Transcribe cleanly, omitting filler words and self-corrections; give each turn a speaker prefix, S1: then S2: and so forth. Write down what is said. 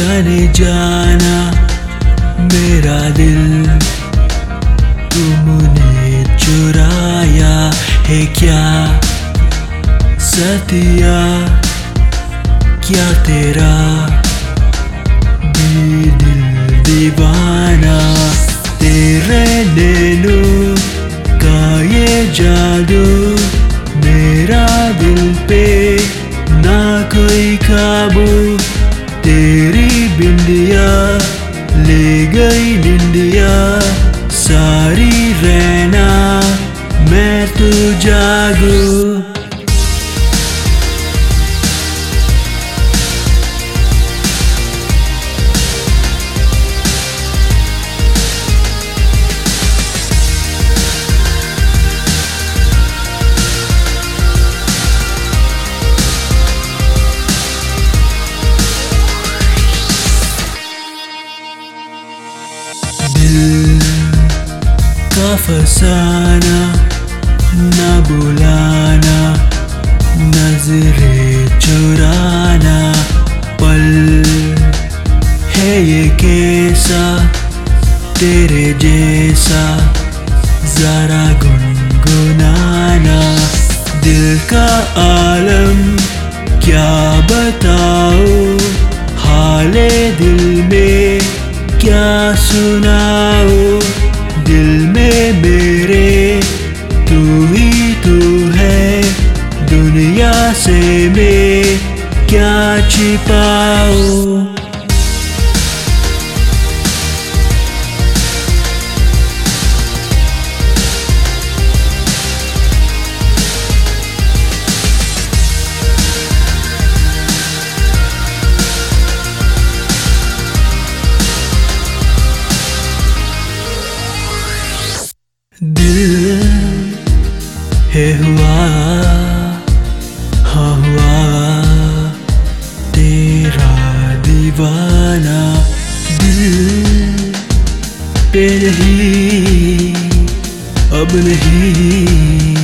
S1: जाने जाना मेरा दिल तुमने चुराया है क्या सतिया, क्या तेरा भी दिल दीवाना। तेरे नैनों का ये जादू मेरा दिल पे ना कोई काबू। तेरी बिंदिया ले गई निंदिया सारी रहना मैं तो जागू। दिल का फसाना न बुलाना नजरें चुराना पल है ये कैसा तेरे जैसा जरा गुनगुनाना। दिल का आलम क्या बताओ हाले दिल में क्या सुनाओ। दिल में मेरे तू ही तू है दुनिया से मैं क्या छिपाऊं। दिल है हुआ हाँ हुआ तेरा दीवाना। दिल पे नहीं अब नहीं